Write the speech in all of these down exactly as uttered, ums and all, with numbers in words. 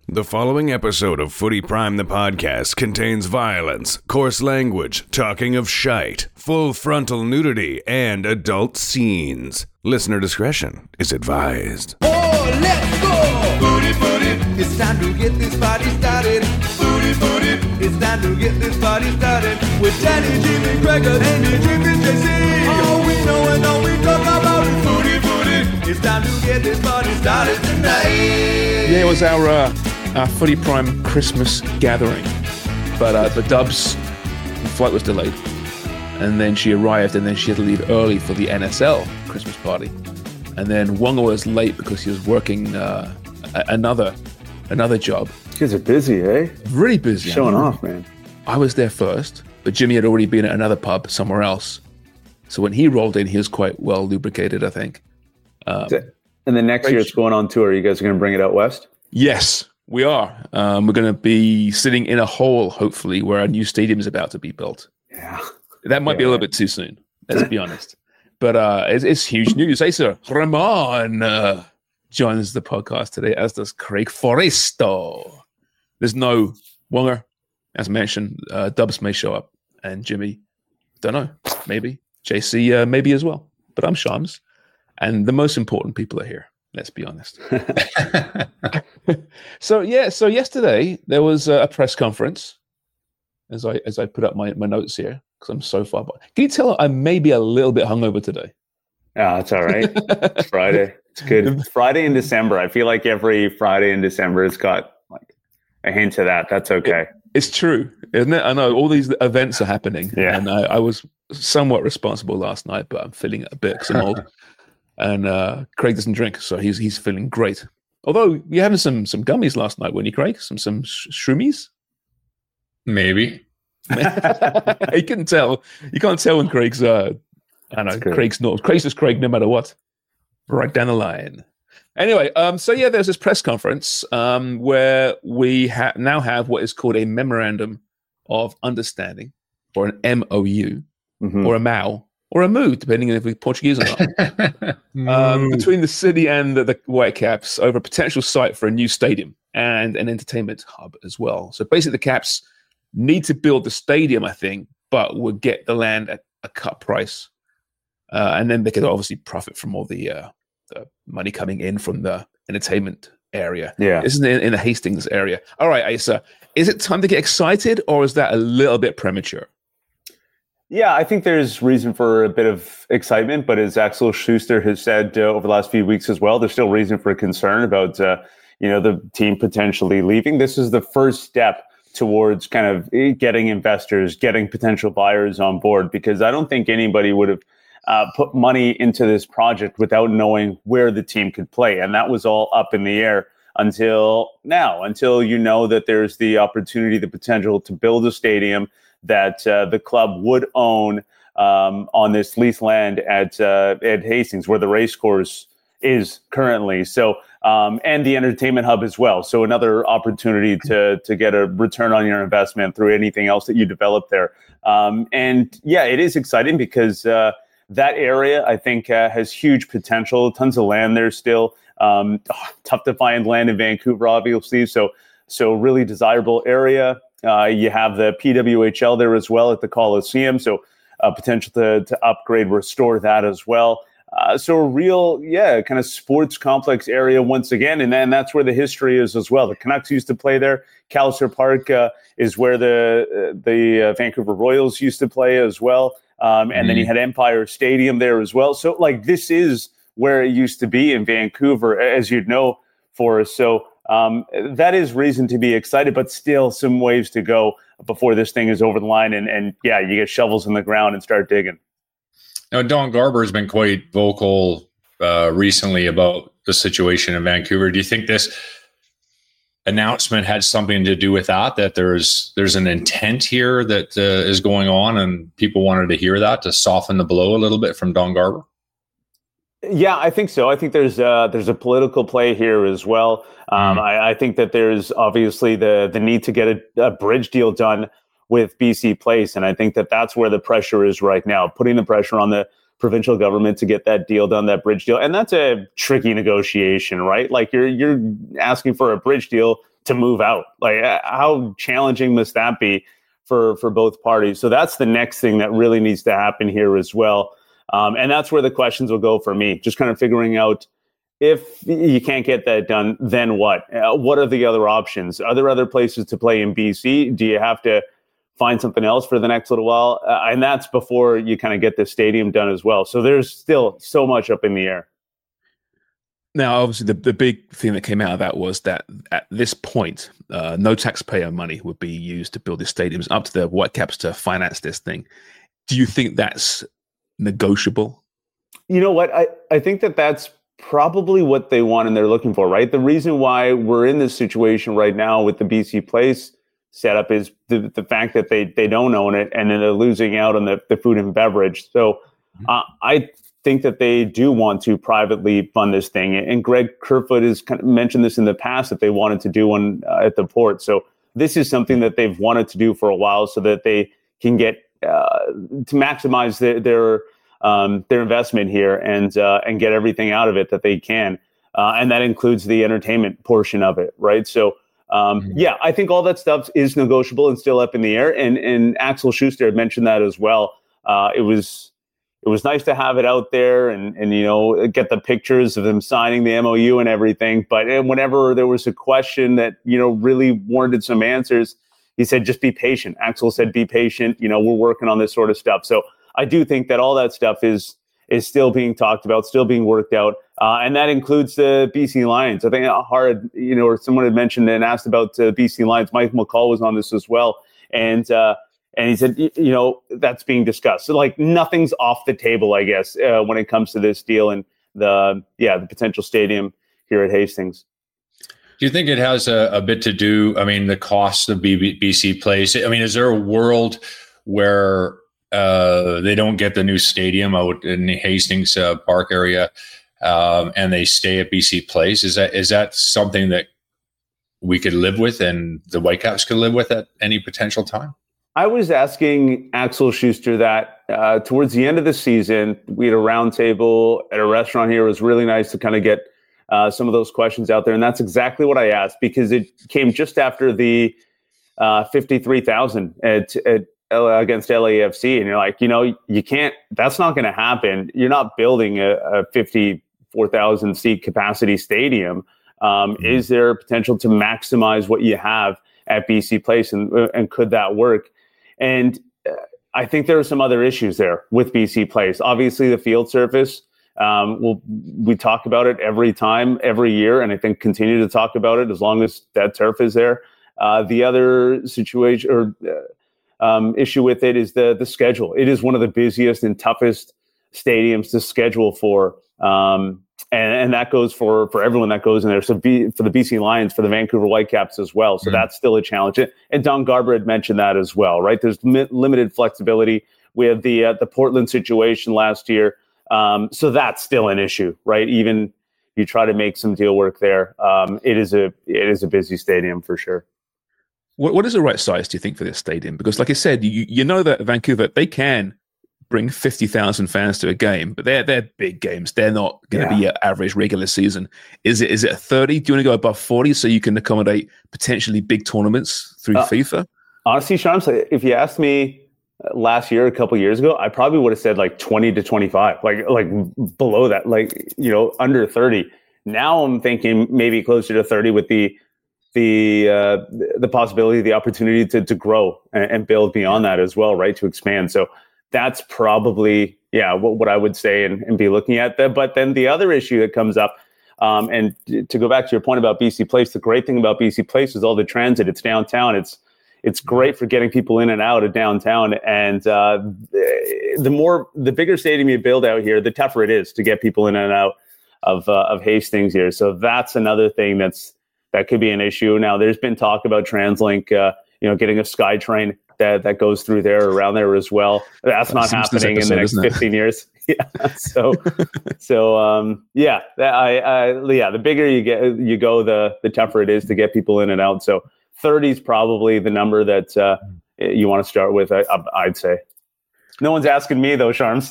The following episode of Footy Prime the podcast contains violence, coarse language, talking of shite, full frontal nudity, and adult scenes. Listener discretion is advised. Oh, let's go! Footy, footy, it's time to get this party started. Footy, footy, it's time to get this party started. With Danny, Jimmy, Gregor, Andy, Jimmy, J C. All we know and all we talk about is footy, footy. It's time to get this party started tonight. Yeah, it was our uh, our Footy Prime Christmas gathering, but uh, the Dubs flight was delayed, and then she arrived, and then she had to leave early for the N S L Christmas party, and then Wonga was late because he was working uh, a- another another job. You guys are busy, eh? Really busy. Showing off, man. I was there first, but Jimmy had already been at another pub somewhere else, so when he rolled in, he was quite well lubricated, I think. Um, and then next year it's going on tour. You guys are going to bring it out west? Yes, we are. Um, we're going to be sitting in a hole, hopefully, where a new stadium is about to be built. Yeah. That might yeah. be a little bit too soon, let's be honest. But uh, it's, it's huge news. Hey, sir, Ramon uh, joins the podcast today, as does Craig Forresto. There's no Wonga, as mentioned. Uh, Dubs may show up, and Jimmy, don't know, maybe. J C, uh, maybe as well. But I'm Shams, and the most important people are here. Let's be honest. so yeah, so yesterday there was a press conference. As I as I put up my, my notes here because I'm so far behind. Can you tell I may be a little bit hungover today? Yeah, that's all right. It's Friday. It's good. It's Friday in December. I feel like every Friday in December it's got like a hint of that. That's okay. It, it's true, isn't it? I know all these events are happening. Yeah. And I, I was somewhat responsible last night, but I'm feeling a bit because I'm old. And uh, Craig doesn't drink, so he's he's feeling great. Although you having some some gummies last night, weren't you, Craig? Some some sh- shroomies? Maybe. You couldn't tell. You can't tell when Craig's. Uh, I don't know. Craig's not. Craig's just Craig, no matter what. Right down the line. Anyway, um, so yeah, there's this press conference um, where we ha- now have what is called a memorandum of understanding, or an M O U, mm-hmm. or a M O U. Or a M O U, depending on if we're Portuguese or not, um, between the city and the, the Whitecaps over a potential site for a new stadium and an entertainment hub as well. So basically the Caps need to build the stadium, I think, but will get the land at a cut price. Uh, and then they could obviously profit from all the, uh, the money coming in from the entertainment area. Yeah. This is in, in the Hastings area. All right, Asa, is it time to get excited or is that a little bit premature? Yeah, I think there's reason for a bit of excitement, but as Axel Schuster has said uh, over the last few weeks as well, there's still reason for concern about uh, you know the team potentially leaving. This is the first step towards kind of getting investors, getting potential buyers on board, because I don't think anybody would have uh, put money into this project without knowing where the team could play, and that was all up in the air until now, until you know that there's the opportunity, the potential to build a stadium that uh, the club would own um, on this leased land at uh, at Hastings, where the race course is currently. So, um, and the entertainment hub as well. So another opportunity to to get a return on your investment through anything else that you develop there. Um, and yeah, it is exciting because uh, that area, I think, uh, has huge potential. Tons of land there still. Um, oh, tough to find land in Vancouver, obviously. So, so really desirable area. Uh, you have the P W H L there as well at the Coliseum, so uh, potential to to upgrade, restore that as well. Uh, so a real, yeah, kind of sports complex area once again, and then that's where the history is as well. The Canucks used to play there. Callister Park uh, is where the uh, the uh, Vancouver Royals used to play as well, um, and mm-hmm. then you had Empire Stadium there as well. So like this is where it used to be in Vancouver, as you'd know, for us. So. Um, that is reason to be excited, but still some ways to go before this thing is over the line. And, and yeah, you get shovels in the ground and start digging. Now, Don Garber has been quite vocal uh, recently about the situation in Vancouver. Do you think this announcement had something to do with that, that there's there's an intent here that uh, is going on and people wanted to hear that to soften the blow a little bit from Don Garber? Yeah, I think so. I think there's uh, there's a political play here as well. Um, mm. I, I think that there's obviously the the need to get a, a bridge deal done with B C Place, and I think that that's where the pressure is right now, putting the pressure on the provincial government to get that deal done, that bridge deal. And that's a tricky negotiation, right? Like you're you're asking for a bridge deal to move out. Like how challenging must that be for, for both parties? So that's the next thing that really needs to happen here as well. Um, and that's where the questions will go for me, just kind of figuring out, if you can't get that done, then what? Uh, what are the other options? Are there other places to play in B C? Do you have to find something else for the next little while? Uh, and that's before you kind of get the stadium done as well. So there's still so much up in the air. Now, obviously, the, the big thing that came out of that was that at this point, uh, no taxpayer money would be used to build these stadiums, up to the Whitecaps to finance this thing. Do you think that's negotiable? You know what? I, I think that that's probably what they want and they're looking for, right? The reason why we're in this situation right now with the B C Place setup is the, the fact that they, they don't own it, and then they're losing out on the, the food and beverage. So uh, I think that they do want to privately fund this thing. And Greg Kerfoot has kind of mentioned this in the past, that they wanted to do one uh, at the Port. So this is something that they've wanted to do for a while, so that they can get uh, to maximize their, their Um, their investment here and uh, and get everything out of it that they can, uh, and that includes the entertainment portion of it, right? So, um, mm-hmm. yeah, I think all that stuff is negotiable and still up in the air. And and Axel Schuster had mentioned that as well. Uh, it was it was nice to have it out there and and you know get the pictures of them signing the M O U and everything. But whenever there was a question that you know really warranted some answers, he said, "Just be patient." Axel said, "Be patient. You know, we're working on this sort of stuff." So I do think that all that stuff is is still being talked about, still being worked out, uh, and that includes the B C Lions. I think hard, you know, or someone had mentioned and asked about the uh, B C Lions. Mike McCall was on this as well, and uh, and he said, you know, that's being discussed. So like nothing's off the table, I guess, uh, when it comes to this deal and the yeah the potential stadium here at Hastings. Do you think it has a, a bit to do? I mean, the cost of B C Place. I mean, is there a world where Uh, they don't get the new stadium out in the Hastings uh, Park area, um, and they stay at B C Place? Is that is that something that we could live with, and the Whitecaps could live with at any potential time? I was asking Axel Schuster that uh, towards the end of the season. We had a roundtable at a restaurant here. It was really nice to kind of get uh, some of those questions out there, and that's exactly what I asked, because it came just after the uh, fifty-three thousand at, at against L A F C, and you're like, you know, you can't, that's not going to happen. You're not building a, a fifty-four thousand seat capacity stadium. Um, mm-hmm. Is there potential to maximize what you have at B C Place, and, and could that work? And uh, I think there are some other issues there with B C Place. Obviously, the field surface, um, we'll, we talk about it every time, every year, and I think continue to talk about it as long as that turf is there. Uh, the other situation, or uh, Um, issue with it is the the schedule. It is one of the busiest and toughest stadiums to schedule for, um, and, and that goes for for everyone that goes in there. So B, for the B C Lions, for the Vancouver Whitecaps as well. So mm-hmm. that's still a challenge. And Don Garber had mentioned that as well, right? There's mi- limited flexibility. We had the uh, the Portland situation last year, um, so that's still an issue, right? Even you try to make some deal work there. Um, it is a it is a busy stadium for sure. What what is the right size, do you think, for this stadium? Because, like I said, you you know that Vancouver, they can bring fifty thousand fans to a game, but they're they're big games. They're not going to yeah. be an average regular season. Is it is it a thirty? Do you want to go above forty so you can accommodate potentially big tournaments through uh, FIFA? Honestly, Sean, if you asked me last year, a couple of years ago, I probably would have said like twenty to twenty-five, like like below that, like you know under thirty. Now I'm thinking maybe closer to thirty with the. the uh, the possibility, the opportunity to to grow and, and build beyond that as well, right? To expand. So that's probably, yeah, what, what I would say and, and be looking at that. But then the other issue that comes up, um, and to go back to your point about B C Place, the great thing about B C Place is all the transit. It's downtown. It's it's great for getting people in and out of downtown. And uh, the more, the bigger stadium you build out here, the tougher it is to get people in and out of uh, of Hastings here. So that's another thing that's that could be an issue. Now, there's been talk about TransLink, uh, you know, getting a SkyTrain that, that goes through there, around there as well. That's not happening episode, in the next fifteen years. Yeah. So, so um, yeah, I, I, yeah, the bigger you get, you go, the the tougher it is to get people in and out. So thirty is probably the number that uh, you want to start with, I, I'd say. No one's asking me though, Sharms.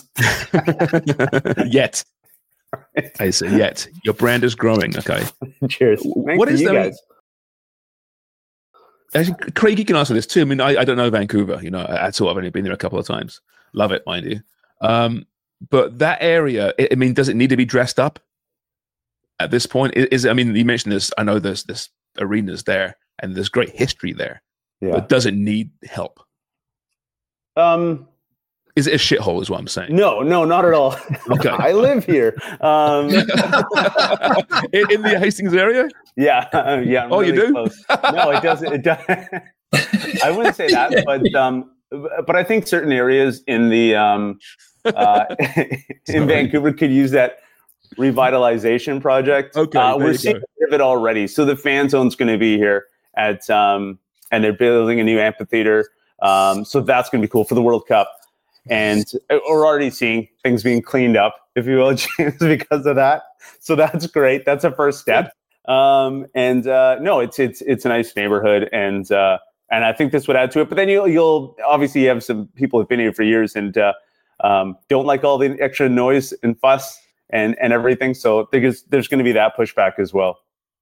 Yet. I say yet. Your brand is growing. Okay. Cheers. Thanks what to is you there? guys? Actually, Craig, you can answer this too. I mean, I, I don't know Vancouver, you know, at all. I've only been there a couple of times. Love it, mind you. Um, but that area, I, I mean, does it need to be dressed up at this point? Is, is I mean, you mentioned this. I know there's this arenas there, and there's great history there. Yeah. But does it need help? Um. Is it a shithole? Is what I'm saying. No, no, not at all. Okay. I live here. Um, in, in the Hastings area? Yeah, uh, yeah. I'm Oh, you really do? Close. No, it doesn't. It does. I wouldn't say that, but um, but I think certain areas in the um, uh, in Vancouver could use that revitalization project. Okay, uh, there we're you seeing go. a bit of it already. So the fan zone's going to be here at, um, and they're building a new amphitheater. Um, so that's going to be cool for the World Cup. And we're already seeing things being cleaned up, if you will, James, because of that. So that's great. That's a first step. Um, and uh, no, it's it's it's a nice neighborhood, and uh, and I think this would add to it. But then you'll you'll obviously you have some people who've been here for years and uh, um, don't like all the extra noise and fuss and and everything. So there's there's going to be that pushback as well.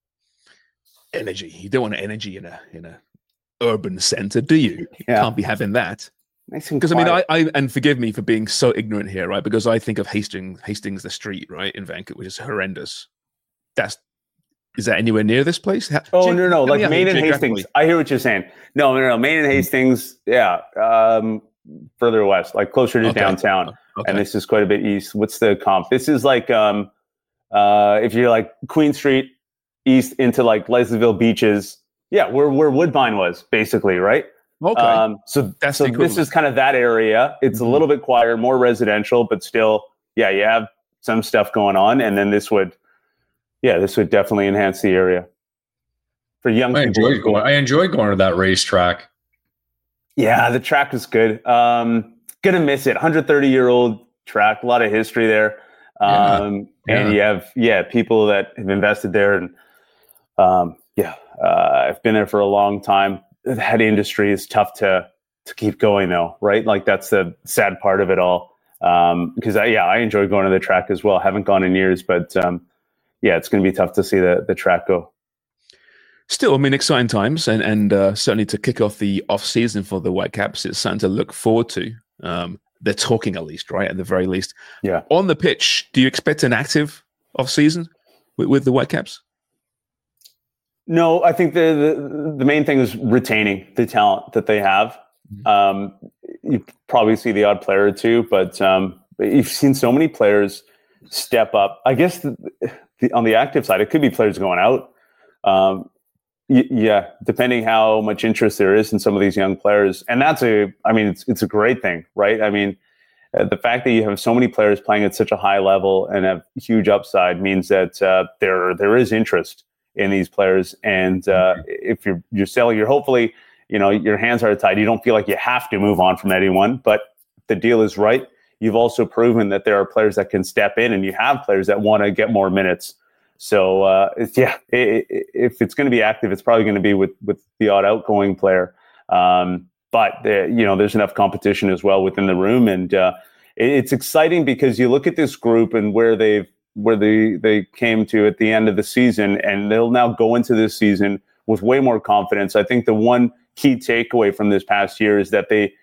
Energy. You don't want energy in a in a urban center, do you? You Yeah. can't be having that. Nice and Because I mean, I, quiet. I and forgive me for being so ignorant here, right? Because I think of Hastings, Hastings, the street, right, in Vancouver, which is horrendous. That's is that anywhere near this place? How, Oh ge- no, no, help me like out Maine here and geographically. Hastings. I hear what you're saying. No, no, no, Maine and Hastings. Yeah, um, further west, like closer to Okay. downtown. Okay. And this is quite a bit east. What's the comp? This is like um, uh, if you're like Queen Street east into like Leslieville Beaches. Yeah, where where Woodbine was basically, right? Okay. Um, so That's so the this equivalent. is kind of that area. It's Mhm. a little bit quieter, more residential, but still, yeah, you have some stuff going on. And then this would, yeah, this would definitely enhance the area for young I people. enjoyed going. I enjoyed going to that racetrack. Yeah, the track was good. Um, gonna miss it. one hundred thirty year old track, a lot of history there. Um, Yeah. and you have, yeah, people that have invested there. And um, yeah, uh, I've been there for a long time. That industry is tough to, to keep going though, right? Like that's the sad part of it all. Um, because I, yeah, I enjoy going to the track as well. Haven't gone in years, but um, yeah, it's going to be tough to see the, the track go. Still, I mean, exciting times, and and uh, certainly to kick off the off season for the Whitecaps, it's something to look forward to. Um, they're talking at least, right? At the very least, Yeah. On the pitch, do you expect an active off season with, with the Whitecaps? No, I think the, the the main thing is retaining the talent that they have. Um, you probably see the odd player or two, but um, you've seen so many players step up. I guess the, the, on the active side, it could be players going out. Um, y- yeah, depending how much interest there is in some of these young players, and that's a. I mean, it's it's a great thing, right? I mean, uh, the fact that you have so many players playing at such a high level and have huge upside means that uh, there there is interest in these players, and uh, if you're you're selling, you're hopefully, you know, your hands are tied. You don't feel like you have to move on from anyone, but the deal is right. You've also proven that there are players that can step in, and you have players that want to get more minutes. So uh, it's, yeah, it, it, if it's going to be active, it's probably going to be with with the odd outgoing player. Um, but uh, you know, there's enough competition as well within the room, and uh, it, it's exciting because you look at this group and where they've where they, they came to at the end of the season, and they'll now go into this season with way more confidence. I think the one key takeaway from this past year is that they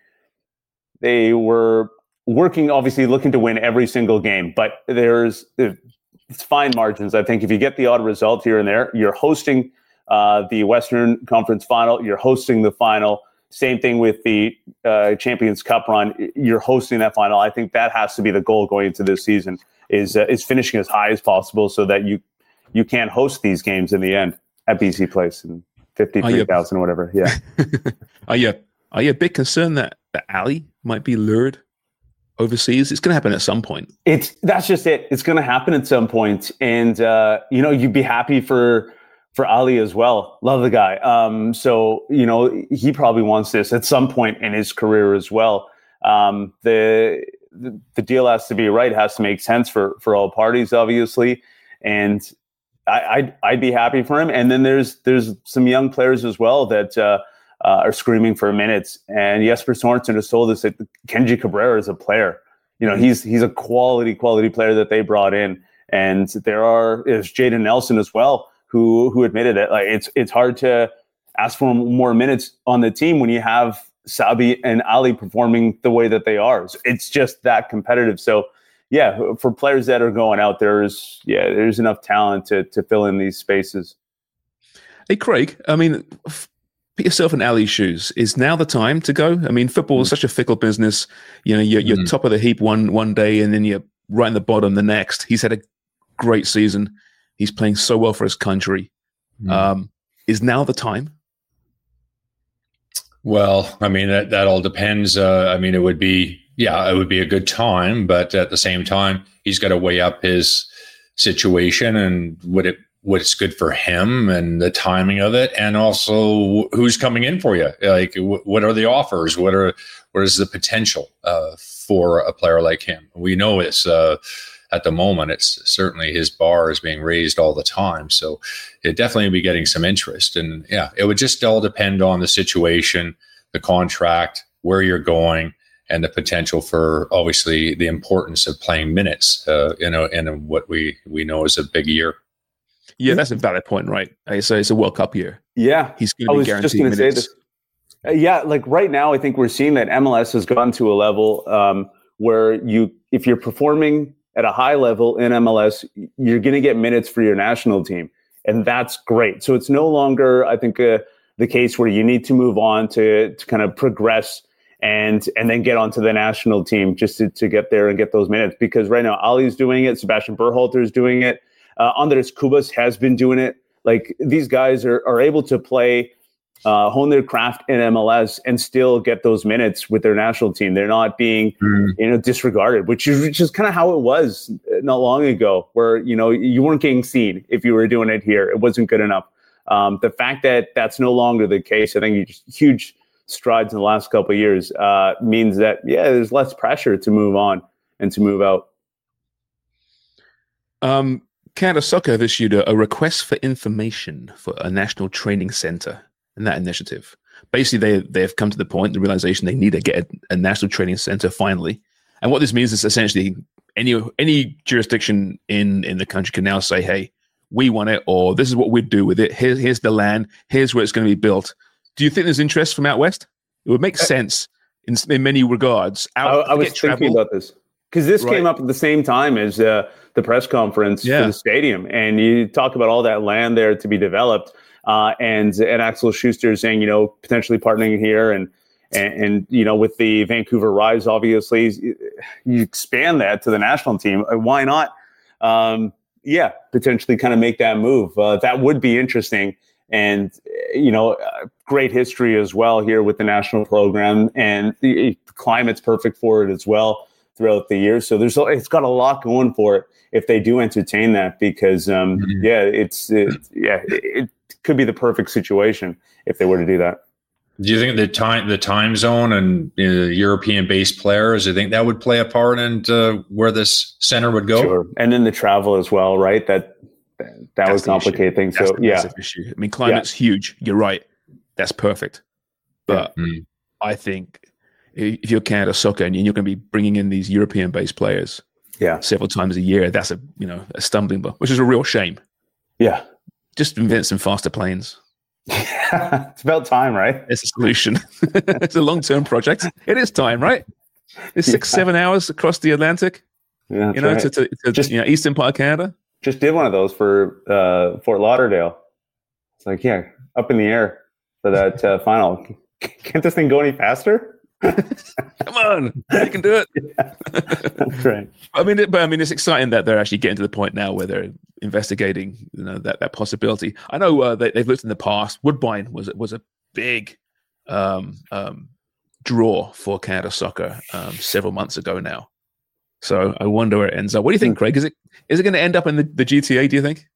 they were working, obviously looking to win every single game, but there's it's fine margins. I think if you get the odd result here and there, you're hosting uh, the Western Conference Final, you're hosting the final. Same thing with the uh, Champions Cup run. You're hosting that final. I think that has to be the goal going into this season. Is uh, is finishing as high as possible so that you you can host these games in the end at B C Place and fifty-three thousand or whatever. Yeah. Are you are you a bit concerned that that Ali might be lured overseas? It's going to happen at some point. It's that's just it. It's going to happen at some point, and uh, you know, you'd be happy for for Ali as well. Love the guy. Um, so you know, he probably wants this at some point in his career as well. Um, the The, the deal has to be right, has to make sense for, for all parties, obviously. And I, I'd, I'd be happy for him. And then there's there's some young players as well that uh, uh, are screaming for minutes. And Jesper Sorensen has told us that Kenji Cabrera is a player. You know, he's he's a quality, quality player that they brought in. And there are, there's Jaden Nelson as well, who who admitted it. Like it's it's hard to ask for more minutes on the team when you have Sabi and Ali performing the way that they are. It's just that competitive. So yeah, for players that are going out, there's yeah, there's enough talent to to fill in these spaces. Hey, Craig, I mean, put yourself in Ali's shoes. Is now the time to go? I mean, football mm-hmm. is such a fickle business. You know, you're, you're mm-hmm. top of the heap one one day, and then you're right in the bottom the next. He's had a great season. He's playing so well for his country. Mm-hmm. Um, is now the time? Well, I mean, that, that all depends. Uh, I mean, it would be, yeah, it would be a good time, but at the same time, he's got to weigh up his situation and what it what's good for him and the timing of it, and also who's coming in for you. Like, w- what are the offers? What are what is the potential uh, for a player like him? We know it's uh, at the moment, it's certainly his bar is being raised all the time, so it definitely be getting some interest. And yeah, it would just all depend on the situation, the contract, where you're going, and the potential for obviously the importance of playing minutes. Uh, you know, in what we we know is a big year. Yeah, that's a valid point, right? So it's a World Cup year. Yeah, he's going to be guaranteed minutes. Say this. Uh, yeah, like right now, I think we're seeing that M L S has gone to a level um, where you, if you're performing at a high level in M L S, you're going to get minutes for your national team, and that's great. So it's no longer, I think, uh, the case where you need to move on to to kind of progress and and then get onto the national team just to, to get there and get those minutes. Because right now, Ali's doing it, Sebastian Berhalter is doing it. Uh, Andres Cubas has been doing it. Like, these guys are, are able to play, uh, hone their craft in M L S and still get those minutes with their national team. They're not being, mm. you know, disregarded, which is, which is kind of how it was not long ago, where, you know, you weren't getting seen if you were doing it here. It wasn't good enough. Um, the fact that that's no longer the case, I think you just huge strides in the last couple of years uh, means that, yeah, there's less pressure to move on and to move out. Um. Canada Soccer have issued a, a request for information for a national training center in that initiative. Basically, they they've come to the point, the realization they need to get a, a national training center finally. And what this means is essentially any any jurisdiction in, in the country can now say, hey, we want it, or this is what we'd do with it. Here's, here's the land. Here's where it's going to be built. Do you think there's interest from out west? It would make sense in, in many regards. Out, I, I was thinking travel. about this. Because this right. came up at the same time as uh, the press conference yeah. for the stadium. And you talk about all that land there to be developed. Uh, and and Axel Schuster saying, you know, potentially partnering here. And, and, and, you know, with the Vancouver Rise, obviously, you expand that to the national team. Why not? Um, yeah, potentially kind of make that move. Uh, that would be interesting. And, you know, uh, great history as well here with the national program. And the, the climate's perfect for it as well throughout the year. So there's it's got a lot going for it if they do entertain that, because um mm-hmm. yeah it's it, yeah it could be the perfect situation if they were to do that. Do you think the time the time zone and you know, European based players, do you think that would play a part in uh, where this center would go? Sure. And then the travel as well, right? That that, that would complicate things. That's so yeah issue. I mean, climate's yeah. huge, you're right, that's perfect, but yeah. mm. I think if you're Canada Soccer and you're going to be bringing in these European-based players, yeah, several times a year, that's a you know a stumbling block, which is a real shame. Yeah, just invent some faster planes. It's about time, right? It's a solution. It's a long-term project. It is time, right? It's six, yeah. seven hours across the Atlantic. Yeah, you know, right. to, to, to just, you know, eastern part of Canada. Just did one of those for uh, Fort Lauderdale. It's like, yeah, up in the air for that uh, final. Can't this thing go any faster? Come on, you can do it. Yeah. That's right. I mean, it, but I mean, it's exciting that they're actually getting to the point now where they're investigating, you know, that, that possibility. I know uh, they, they've looked in the past. Woodbine was was a big um, um, draw for Canada Soccer um, several months ago now. So I wonder where it ends up. What do you think, Craig? Is it is it going to end up in the, the G T A? Do you think?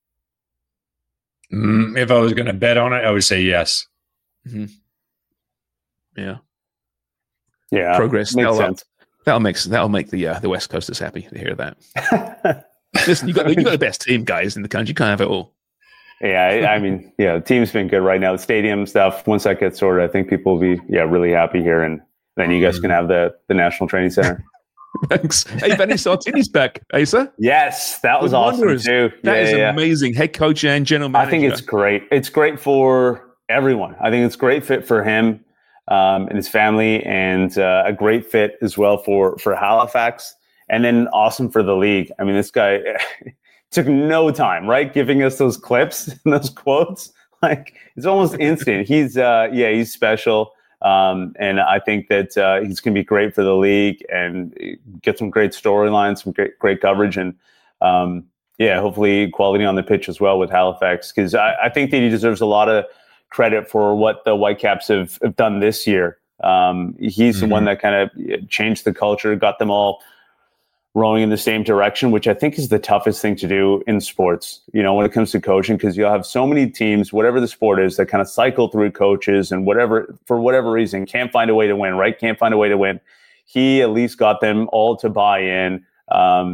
Mm, if I was going to bet on it, I would say yes. Mm-hmm. Yeah. Yeah, progress. Makes that'll, sense. that'll make that'll make the uh, the West Coasters happy to hear that. Listen, you got you got the best team, guys, in the country. You can't have it all. Yeah, I, I mean, yeah, the team's been good right now. The stadium stuff, once that gets sorted, I think people will be yeah really happy here, and then you guys can have the the National Training Center. Thanks. Hey, Benny Sartini's back, Asa. Yes, that was Good awesome Wanderers. too. That yeah, is yeah. amazing. Head coach and general manager. I think it's great. It's great for everyone. I think it's a great fit for him um, and his family, and uh, a great fit as well for for Halifax, and then awesome for the league. I mean, this guy took no time, right? Giving us those clips and those quotes. Like, it's almost instant. He's, uh, yeah, he's special. Um, and I think that uh, he's going to be great for the league and get some great storylines, some great, great coverage, and um, yeah, hopefully quality on the pitch as well with Halifax, because I, I think that he deserves a lot of credit for what the Whitecaps have, have done this year. Um, he's mm-hmm. the one that kind of changed the culture, got them all rowing in the same direction, which I think is the toughest thing to do in sports, you know, when it comes to coaching, because you'll have so many teams, whatever the sport is, that kind of cycle through coaches and whatever, for whatever reason, can't find a way to win, right? Can't find a way to win. He at least got them all to buy in. Um,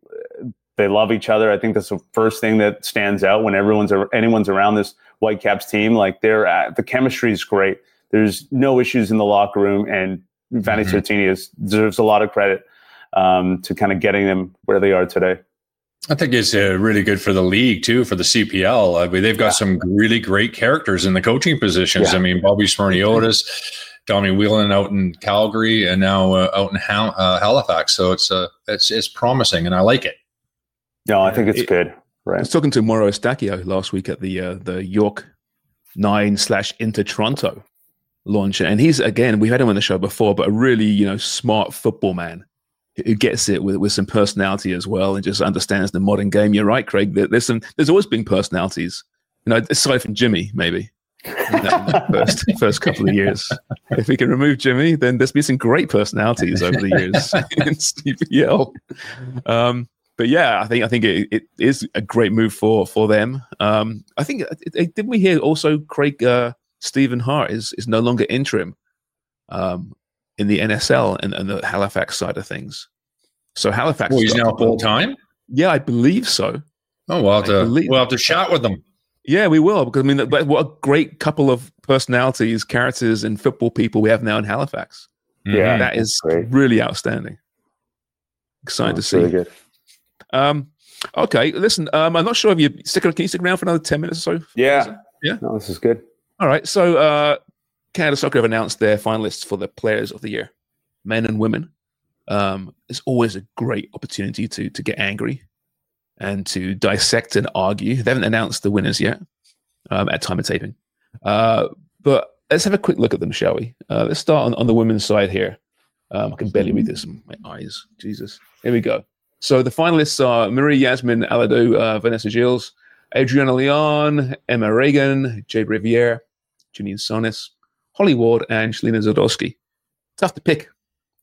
they love each other. I think that's the first thing that stands out when everyone's, anyone's around this Whitecaps team. Like, they're at, the chemistry is great. There's no issues in the locker room, and Vanni mm-hmm. Sartini is, deserves a lot of credit um, to kind of getting them where they are today. I think it's uh, really good for the league too, for the C P L. I mean, they've got yeah. some really great characters in the coaching positions. Yeah. I mean, Bobby Smyrniotis, Tommy Whelan out in Calgary, and now uh, out in Hal- uh, Halifax. So it's uh, it's it's promising, and I like it. No, I think it's it, good. Right. I was talking to Mauro Stacchio last week at the uh, the York Nine slash Inter Toronto launch, and he's, again, we had him on the show before, but a really, you know, smart football man who gets it with, with some personality as well, and just understands the modern game. You're right, Craig. There's some. There's always been personalities, you know, aside from Jimmy, maybe in that, in that first first couple of years. If we can remove Jimmy, then there's been some great personalities over the years in C P L. Um, but yeah, I think I think it, it is a great move for for them. Um, I think it, it, didn't we hear also Craig uh, Stephen Hart is is no longer interim. Um, in the N S L and, and the Halifax side of things. So Halifax... Well, he's now full-time? Yeah, I believe so. Oh, we'll have, to, we'll have to chat with them. Yeah, we will. Because, I mean, but what a great couple of personalities, characters, and football people we have now in Halifax. Yeah, that is great. Really outstanding. Excited oh, to see. Really good. Um, okay, listen, um, I'm not sure if you... Stick, can you stick around for another ten minutes or so? Yeah. Yeah? No, this is good. All right, so... Uh, Canada Soccer have announced their finalists for the Players of the Year, men and women. Um, it's always a great opportunity to to get angry and to dissect and argue. They haven't announced the winners yet um, at time of taping. Uh, but let's have a quick look at them, shall we? Uh, let's start on, on the women's side here. Um, I can barely read this in my eyes. Jesus. Here we go. So the finalists are Marie Yasmin Alado, uh, Vanessa Gilles, Adriana Leon, Emma Reagan, Jade Riviere, Janine Sonis, Holly Ward, and Shelina Zadowski. Tough to pick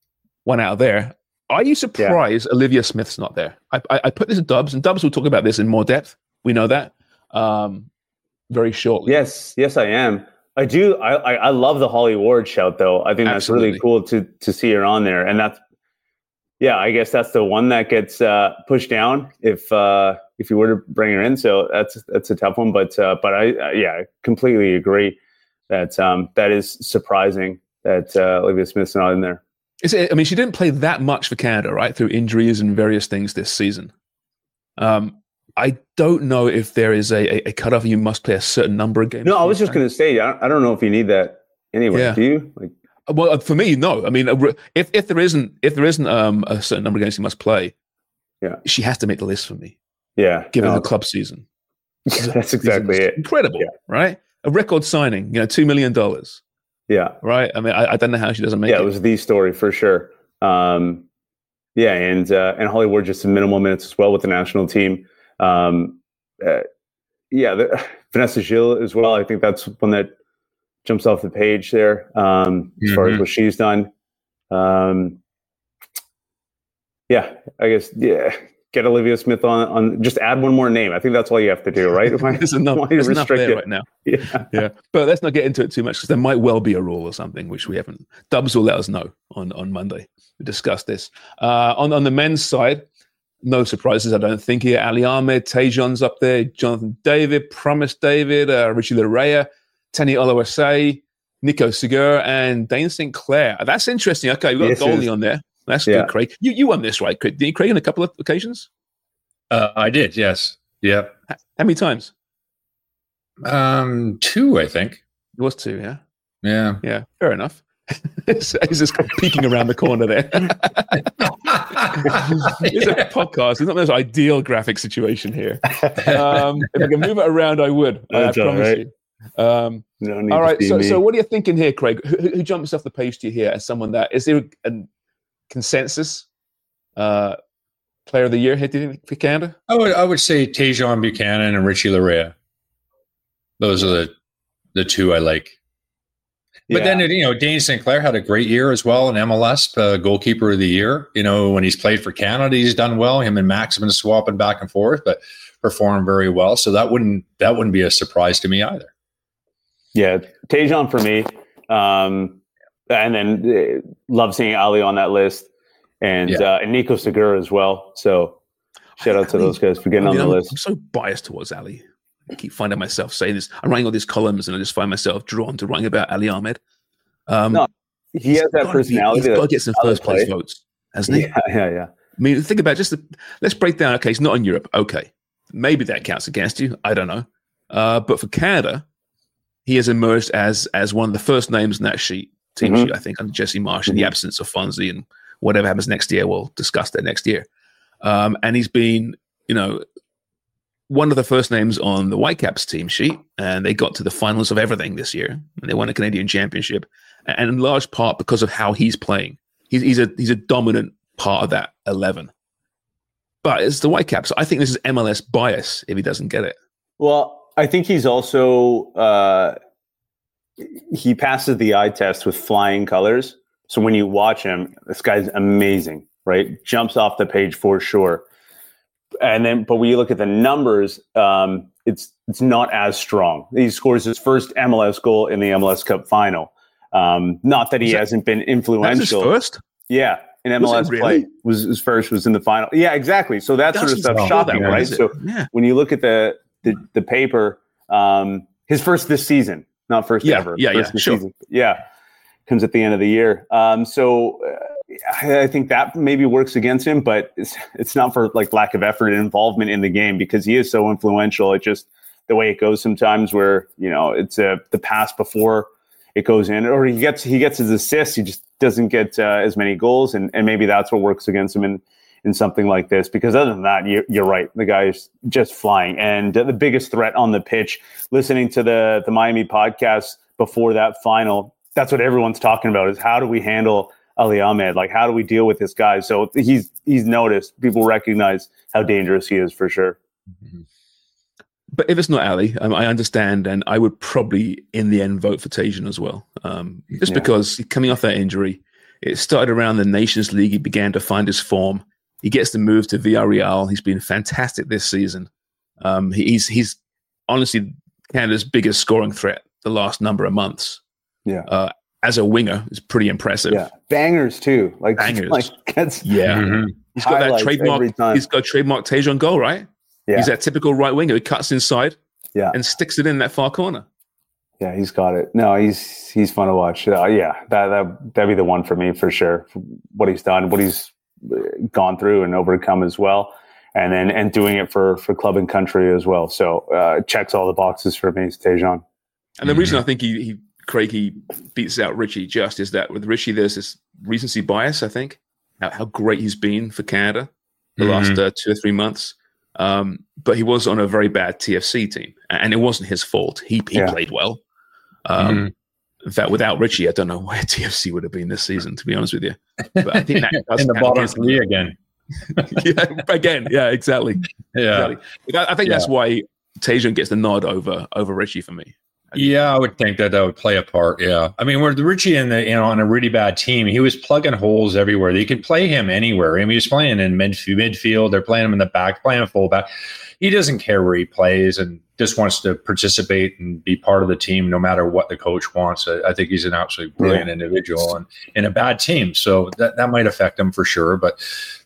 one out of there. Are you surprised yeah. Olivia Smith's not there? I, I, I put this in Dubs, and Dubs will talk about this in more depth. We know that um, very shortly. Yes, yes, I am. I do. I, I, I love the Holly Ward shout, though. I think Absolutely. That's really cool to to see her on there. And that's, yeah, I guess that's the one that gets uh, pushed down if uh, if you were to bring her in. So that's that's a tough one. But uh, but I uh, yeah, I completely agree. That um, that is surprising that uh, Olivia Smith's not in there. Is it, I mean, she didn't play that much for Canada, right, through injuries and various things this season. Um, I don't know if there is a, a cutoff. You must play a certain number of games. No, I was just going to say, I, I don't know if you need that anyway. Yeah. Do you? Like, well, for me, no. I mean, if if there isn't if there isn't um, a certain number of games you must play, yeah, she has to make the list for me. Yeah, given no, the club season. That's exactly it. Incredible, yeah. right? A record signing, you know, two million dollars. Yeah. Right. I mean, I, I don't know how she doesn't make yeah, it. Yeah, it was the story for sure. Um, yeah, and uh, and Holly Ward just some minimal minutes as well with the national team. Um, uh, yeah, the, Vanessa Gilles as well. I think that's one that jumps off the page there um, as mm-hmm. far as what she's done. Um, yeah, I guess. Yeah. Get Olivia Smith on, on. Just add one more name. I think that's all you have to do, right? There's enough, there's enough there right now. Yeah, yeah. But let's not get into it too much because there might well be a rule or something which we haven't. Dubs will let us know on, on Monday. We discuss this uh, on on the men's side. No surprises, I don't think here. Ali Ahmed, Tajon's up there, Jonathan David, Promise David, uh, Richie Larea, Teni Oluwase, Nico Segura, and Dane Saint Clair. That's interesting. Okay, we've got yes, a goalie on there. That's yeah. good, Craig. You you won this, right? Didn't you, Craig, on a couple of occasions? Uh, I did, yes. Yeah. How many times? Um, two, I think. It was two, yeah? Yeah. Yeah, fair enough. He's just peeking around the corner there. It's a podcast. It's not the most ideal graphic situation here. Um, if I could move it around, I would. I promise right. you. Um, no need all right. So, so what are you thinking here, Craig? Who, who jumps off the page to you here as someone that is there a consensus uh, player of the year here? Do you think for Canada? I would. I would say Tajon Buchanan and Richie Larea. Those are the the two I like. But yeah. then, you know, Dane Saint Clair had a great year as well in M L S, uh, goalkeeper of the year. You know, when he's played for Canada, he's done well. Him and Max have been swapping back and forth, but performed very well. So that wouldn't that wouldn't be a surprise to me either. Yeah, Tajon for me. Um, and then uh, love seeing Ali on that list. And, yeah. uh, and Nico Segura as well. So shout out to Ali, those guys for getting I mean, on the I'm, list. I'm so biased towards Ali. I keep finding myself saying this. I'm writing all these columns, and I just find myself drawn to writing about Ali Ahmed. Um, no, he has that personality. Be, he's got to get some first place play. votes, hasn't he? Yeah, yeah, yeah. I mean, think about just the, let's break down. Okay, he's not in Europe. Okay, maybe that counts against you. I don't know. Uh, but for Canada, he has emerged as as one of the first names in that sheet, team mm-hmm. sheet. I think under Jesse Marsh, mm-hmm. in the absence of Fonzie, and whatever happens next year, we'll discuss that next year. Um, and he's been, you know, one of the first names on the Whitecaps team sheet, and they got to the finals of everything this year, and they won a Canadian championship, and in large part because of how he's playing. He's, he's a he's a dominant part of that eleven. But it's the Whitecaps. I think this is M L S bias if he doesn't get it. Well, I think he's also uh, he passes the eye test with flying colors. So when you watch him, this guy's amazing, right? Jumps off the page for sure. And then, but when you look at the numbers, um, it's it's not as strong. He scores his first M L S goal in the M L S Cup final. Um, not that he that, hasn't been influential. That's his first? Yeah, in M L S really? play was his first. Was in the final. Yeah, exactly. So that sort of stuff shocking, right? So yeah. when you look at the the, the paper, um, his first this season, not first yeah, ever. Yeah, first yeah, this sure. season. Yeah, comes at the end of the year. Um, so. Uh, I think that maybe works against him, but it's it's not for like lack of effort and involvement in the game because he is so influential. It's just the way it goes sometimes where, you know, it's a, the pass before it goes in, or he gets he gets his assists. He just doesn't get uh, as many goals. And, and maybe that's what works against him in, in something like this, because other than that, you, you're right. The guy is just flying. And uh, the biggest threat on the pitch, listening to the, the Miami podcast before that final, that's what everyone's talking about is how do we handle Ali Ahmed, like how do we deal with this guy? So he's he's noticed. People recognize how dangerous he is for sure. But if it's not Ali, um, I understand, and I would probably in the end vote for Tajon as well, um, just yeah. because coming off that injury, it started around the Nations League. He began to find his form. He gets the move to Villarreal. He's been fantastic this season. Um, he's he's honestly Canada's biggest scoring threat the last number of months. Yeah. Uh, as a winger, is pretty impressive. Yeah, bangers too. Like bangers. Like gets yeah, mm-hmm. he's got that trademark. He's got trademark Tajon goal, right? Yeah. He's that typical right winger who cuts inside, yeah, and sticks it in that far corner. Yeah, he's got it. No, he's he's fun to watch. Uh, yeah, that that that'd be the one for me for sure. For what he's done, what he's gone through and overcome as well, and then and doing it for for club and country as well. So uh, checks all the boxes for me, Tajon. And the mm-hmm. reason I think he. he Craig, he beats out Richie just is that with Richie, there's this recency bias, I think, how, how great he's been for Canada the mm-hmm. last uh, two or three months. Um, but he was on a very bad T F C team, and it wasn't his fault. He, he yeah. played well. Um, mm-hmm. In fact, without Richie, I don't know where T F C would have been this season, to be honest with you. But I think that in the bottom three again. yeah, again, yeah, exactly. Yeah, exactly. I, I think yeah. that's why Tajon gets the nod over over Richie for me. Yeah, I would think that that would play a part. Yeah, I mean, with Richie in the you know on a really bad team, he was plugging holes everywhere. They could play him anywhere. I mean, he was playing in mid midfield. They're playing him in the back, playing fullback. He doesn't care where he plays and just wants to participate and be part of the team, no matter what the coach wants. I, I think he's an absolutely brilliant yeah. individual and in a bad team, so that that might affect him for sure. But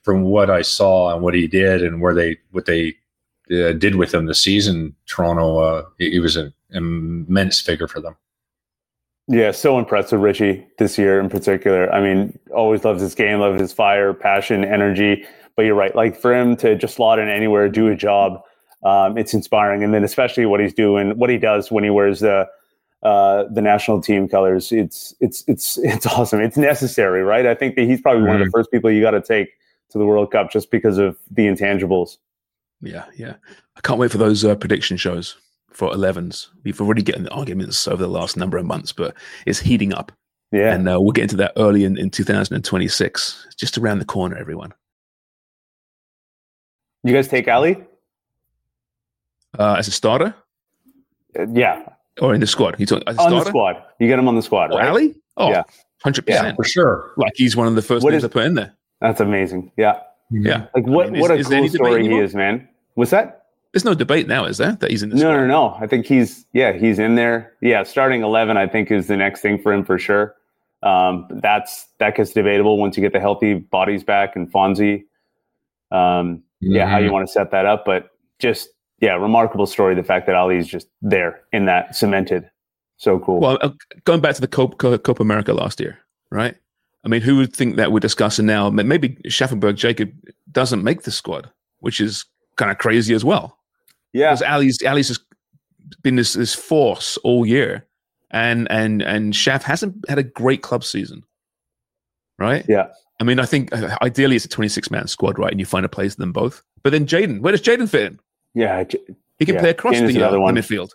from what I saw and what he did and where they what they uh, did with him this season, Toronto, uh, he, he was an immense figure for them. Yeah, so impressed with Richie this year in particular. I mean, always loves his game, loves his fire, passion, energy. But you're right, like for him to just slot in anywhere, do a job, um, it's inspiring. And then especially what he's doing, what he does when he wears the uh, the national team colors, it's it's it's it's awesome. It's necessary, right? I think that he's probably mm-hmm. one of the first people you got to take to the World Cup just because of the intangibles. Yeah, yeah. I can't wait for those uh, prediction shows for elevens. We've already getting arguments over the last number of months, but it's heating up. Yeah. And uh, we'll get into that early in, in two thousand twenty-six, just around the corner, everyone. You guys take Ali? Uh, as a starter? Uh, yeah. Or in the squad? You talking, as a on starter? the squad. You get him on the squad, oh, right? Ali? Oh, yeah. one hundred percent. Yeah, for sure. Like he's one of the first what names is, I put in there. That's amazing. Yeah. Yeah. Like what, I mean, what is, a is cool story he is, man. What's that? There's no debate now, is there? That he's in the no, squad? No, no, no. I think he's, yeah, he's in there. Yeah, starting eleven, I think, is the next thing for him for sure. Um, that's That gets debatable once you get the healthy bodies back and Fonzie. Um, mm-hmm. Yeah, how you want to set that up. But just, yeah, remarkable story. The fact that Ali's just there in that cemented. So cool. Well, uh, going back to the Copa, Copa America last year, right? I mean, who would think that we're discussing now? Maybe Schaffenberg Jacob doesn't make the squad, which is kind of crazy as well. Yeah. Because Ali's, Ali's just been this, this force all year. And and and Schaff hasn't had a great club season, right? Yeah. I mean, I think uh, ideally it's a twenty-six man squad, right? And you find a place for them both. But then Jaden, where does Jaden fit in? Yeah. He can yeah. play across Jaden's the, uh, one. the midfield.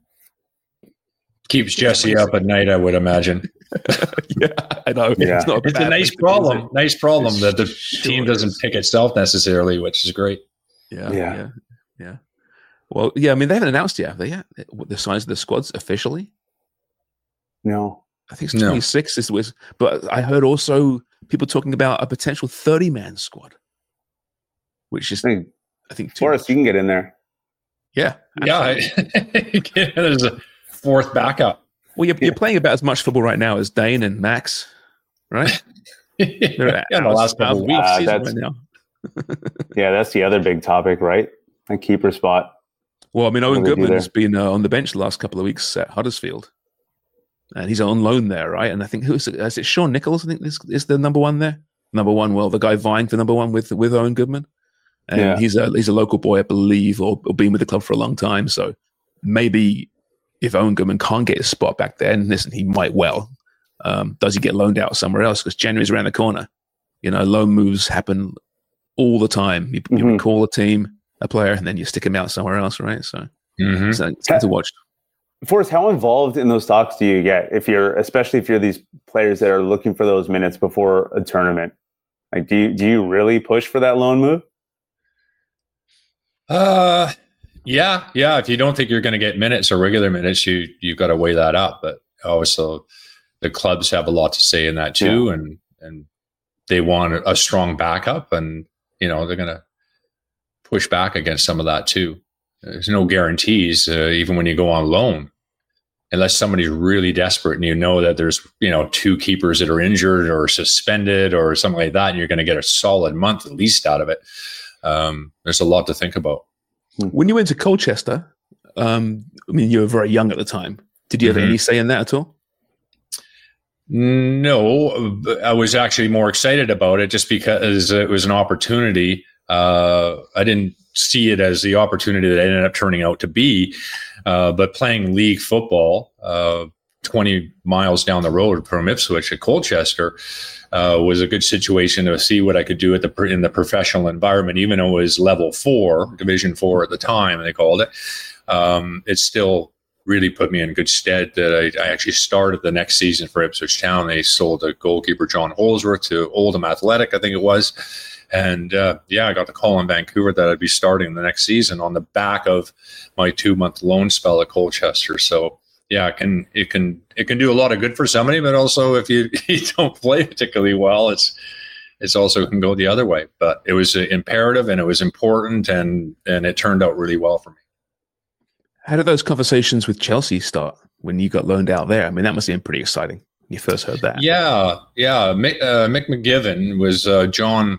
Keeps Jesse up at night, I would imagine. yeah, I know. Yeah. It's, not a, it's a nice problem. It? Nice problem it's that the sure team doesn't is. pick itself necessarily, which is great. Yeah, yeah, yeah, yeah. Well, yeah. I mean, they haven't announced yet, have they? Yeah, the size of the squads officially. No, I think it's twenty-six. No. Is was, but I heard also people talking about a potential thirty man squad, which is, I think, Forrest, you can get in there. Yeah, absolutely. Yeah. There's a fourth backup. Well, you're, yeah. you're playing about as much football right now as Dane and Max, right? yeah, yeah the last couple weeks uh, that's, right now. yeah, that's the other big topic, right? A keeper spot. Well, I mean, Owen Goodman has been uh, on the bench the last couple of weeks at Huddersfield. And he's on loan there, right? And I think, who is it? Is it Sean Nichols? I think this is the number one there. Number one, well, the guy vying for number one with with Owen Goodman. And yeah. he's a he's a local boy, I believe, or, or been with the club for a long time. So maybe if Owen Goodman can't get his spot back there, and listen, he might well. Um, does he get loaned out somewhere else? Because January's around the corner. You know, loan moves happen all the time. You, mm-hmm. you recall a team, a player, and then you stick him out somewhere else, right? So mm-hmm. it's, it's good to watch. Forrest, how involved in those talks do you get if you're, especially if you're these players that are looking for those minutes before a tournament? Like, do you do you really push for that loan move? Uh, yeah, yeah. If you don't think you're going to get minutes or regular minutes, you you've got to weigh that up. But also, the clubs have a lot to say in that too, yeah. and and they want a strong backup, and you know they're going to push back against some of that too. There's no guarantees, uh, even when you go on loan, unless somebody's really desperate and you know that there's, you know, two keepers that are injured or suspended or something like that, and you're going to get a solid month at least out of it. Um, there's a lot to think about. When you went to Colchester, um, I mean, you were very young at the time. Did you have mm-hmm. any say in that at all? No, I was actually more excited about it just because it was an opportunity. Uh, I didn't see it as the opportunity that it ended up turning out to be. Uh, but playing league football, uh, twenty miles down the road from Ipswich at Colchester, uh, was a good situation to see what I could do at the in the professional environment, even though it was level four, Division Four at the time, they called it. Um, it still really put me in good stead that I, I actually started the next season for Ipswich Town. They sold a goalkeeper, John Holsworth, to Oldham Athletic, I think it was. And uh, yeah, I got the call in Vancouver that I'd be starting the next season on the back of my two-month loan spell at Colchester. So yeah, it can it can it can do a lot of good for somebody, but also if you, you don't play particularly well, it's it's also can go the other way. But it was imperative and it was important, and and it turned out really well for me. How did those conversations with Chelsea start when you got loaned out there? I mean, that must have been pretty exciting when you first heard that. Yeah, yeah. Mick, uh, Mick McGivern was uh, John.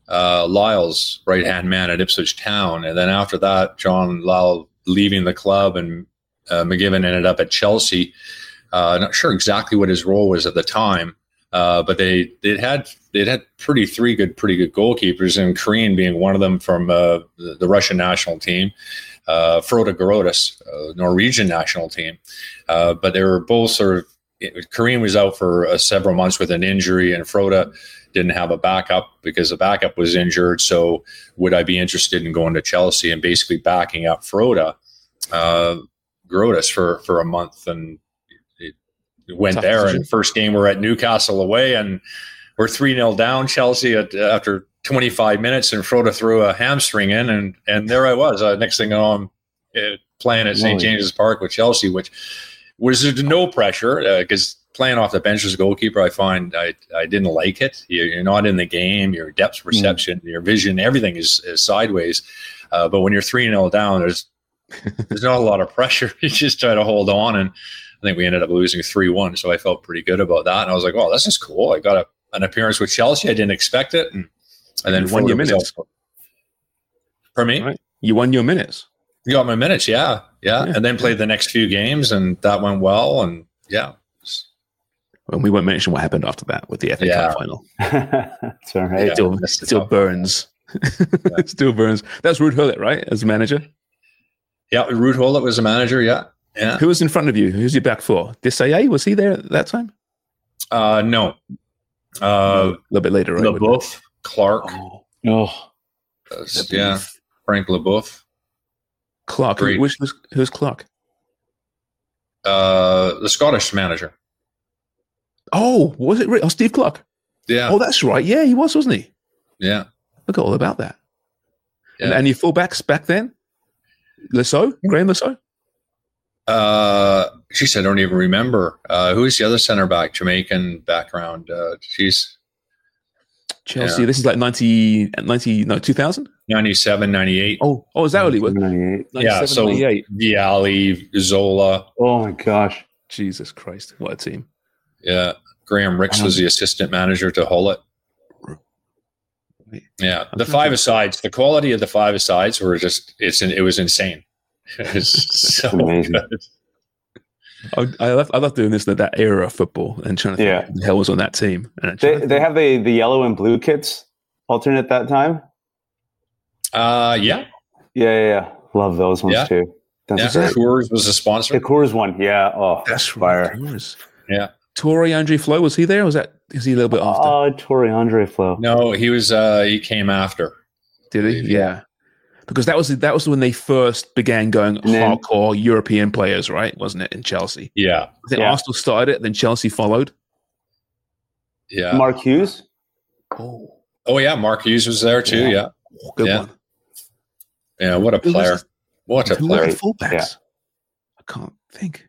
uh, Lyle's right-hand man at Ipswich Town. And then after that, John Lyle leaving the club, and uh, McGibbon ended up at Chelsea. Uh, not sure exactly what his role was at the time, uh, but they they had they had pretty three good pretty good goalkeepers, and Kareen being one of them from uh, the, the Russian national team, uh, Frode Grotus, uh, Norwegian national team. Uh, but they were both sort of. Kareen was out for uh, several months with an injury, and Frode didn't have a backup because the backup was injured. So would I be interested in going to Chelsea and basically backing up Frode, uh, Grotus for for a month and. Went Tough there, decision. And first game we're at Newcastle away, and we're three nil down Chelsea at, after twenty-five minutes, and Frode threw a hamstring in, and and there I was. Uh, next thing I know, I'm uh, playing at Saint James's Park with Chelsea, which was no pressure because uh, playing off the bench as a goalkeeper, I find I, I didn't like it. You're, you're not in the game. Your depth perception, mm. your vision, everything is, is sideways. Uh, but when you're three nil down, there's there's not a lot of pressure. You just try to hold on, and I think we ended up losing three one, so I felt pretty good about that. And I was like, oh, this is cool. I got a, an appearance with Chelsea. I didn't expect it. And, and then you won your minutes. For me? Right. You won your minutes. You got my minutes, yeah, yeah. yeah. And then played the next few games, and that went well. And, yeah. Well, we won't mention what happened after that with the F A yeah. Cup final. That's all right. Yeah, still still burns. Yeah. Still burns. That's Ruud Gullit, right, as manager? Yeah, Ruud Gullit was a manager, yeah. Yeah. Who was in front of you? Who's your back four? Desailly, was he there at that time? Uh, no. Uh, a little bit later, right? LeBoeuf, Clark. Oh, oh. Uh, yeah, Frank LeBoeuf. Clark. Who, which was, who's Clark? Uh, the Scottish manager. Oh, was it? Oh, Steve Clark. Yeah. Oh, that's right. Yeah, he was, wasn't he? Yeah. Forgot all about that. Yeah. And, and your fullbacks back then? Lasso? Graham Lasso? Uh, geez, I don't even remember. Uh, who's the other center back? Jamaican background. Uh, geez. Chelsea. Yeah. This is like ninety, ninety, no, two thousand? ninety-seven, ninety-eight. Oh, oh, is that early? ninety-eight. Yeah, so Vialli, Zola. Oh, my gosh. Jesus Christ. What a team. Yeah. Graham Ricks um, was the assistant manager to Gullit. Yeah. The five-a-sides, the quality of the five-a-sides were just, it's it was insane. It's so amazing. Good. I, I love I love doing this that that era of football and trying to yeah. think who the hell was on that team. And they they have the, the yellow and blue kits alternate that time. Uh yeah. Yeah, yeah, yeah. Love those ones yeah. too. That's yeah, Coors was a sponsor. The Coors one, yeah. Oh, that's fire. Right. Yeah. Torrey Andre Flo, was he there? Or was that is he a little bit after? Oh, uh, Torrey Andre Flo. No, he was. Uh, he came after. Did he? Yeah. Because that was that was when they first began going then, hardcore European players, right? Wasn't it in Chelsea? Yeah. I think yeah. Arsenal started it, then Chelsea followed. Yeah. Mark Hughes. Oh. Oh yeah, Mark Hughes was there too. Yeah. yeah. Oh, good yeah. one. Yeah. What a player! Was, what a player! Fullbacks. Yeah. I can't think.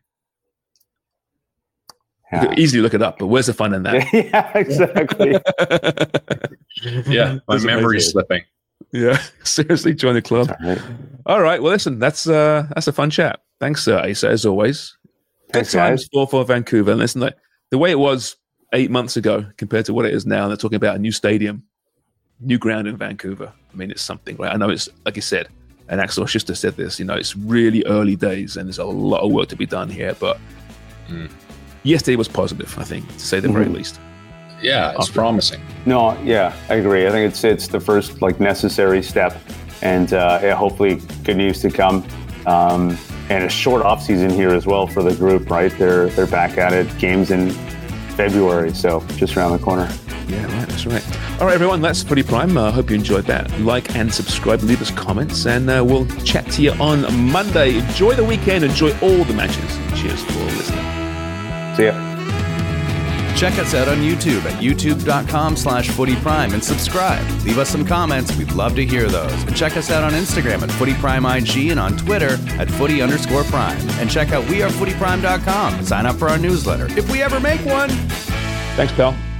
Yeah. You could easily look it up, but where's the fun in that? Yeah, exactly. Yeah, my memory's slipping. Yeah, seriously, join the club. All right. All right. Well, listen, that's uh, that's a fun chat. Thanks, uh, Asa, as always. Thanks, Good times for, for Vancouver. And listen, like, the way it was eight months ago compared to what it is now, and they're talking about a new stadium, new ground in Vancouver. I mean, it's something, right? I know it's, like you said, and Axel Schuster said this, you know, it's really early days and there's a lot of work to be done here. But mm. yesterday was positive, I think, to say the mm-hmm. very least. Yeah, it's promising. No, yeah, I agree. I think it's it's the first like necessary step, and uh, yeah, hopefully good news to come. Um, and a short off season here as well for the group, right? They're they're back at it. Games in February, so just around the corner. Yeah, right. That's right. All right, everyone. That's Footy Prime. I uh, hope you enjoyed that. Like and subscribe. Leave us comments, and uh, we'll chat to you on Monday. Enjoy the weekend. Enjoy all the matches. Cheers for listening. See ya. Check us out on YouTube at youtube.com slash footyprime and subscribe. Leave us some comments. We'd love to hear those. And check us out on Instagram at footyprimeig and on Twitter at footy underscore prime. And check out we are footy prime dot com and sign up for our newsletter if we ever make one. Thanks, pal.